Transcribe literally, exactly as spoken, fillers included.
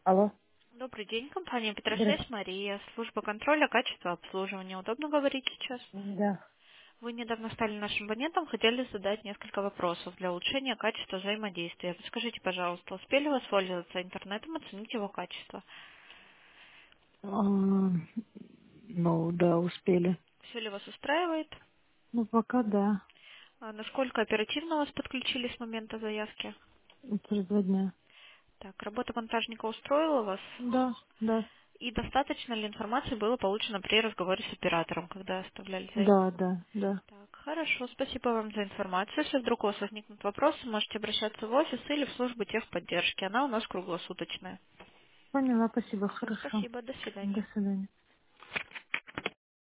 Алло. Добрый день, компания Здравствуйте. Петрошесть Мария, служба контроля качества обслуживания. Удобно говорить сейчас? Да. Вы недавно стали нашим абонентом, хотели задать несколько вопросов для улучшения качества взаимодействия. Подскажите, пожалуйста, успели воспользоваться интернетом, оценить его качество? А, ну, да, успели. Все ли вас устраивает? Ну, пока да. А насколько оперативно вас подключили с момента заявки? Через два дня. Так, работа монтажника устроила вас? Да, да. И достаточно ли информации было получено при разговоре с оператором, когда оставляли заявку? Да, да, да. Так, хорошо, спасибо вам за информацию. Если вдруг у вас возникнут вопросы, можете обращаться в офис или в службу техподдержки. Она у нас круглосуточная. Поняла, спасибо, Все, хорошо. спасибо, до До свидания. свидания.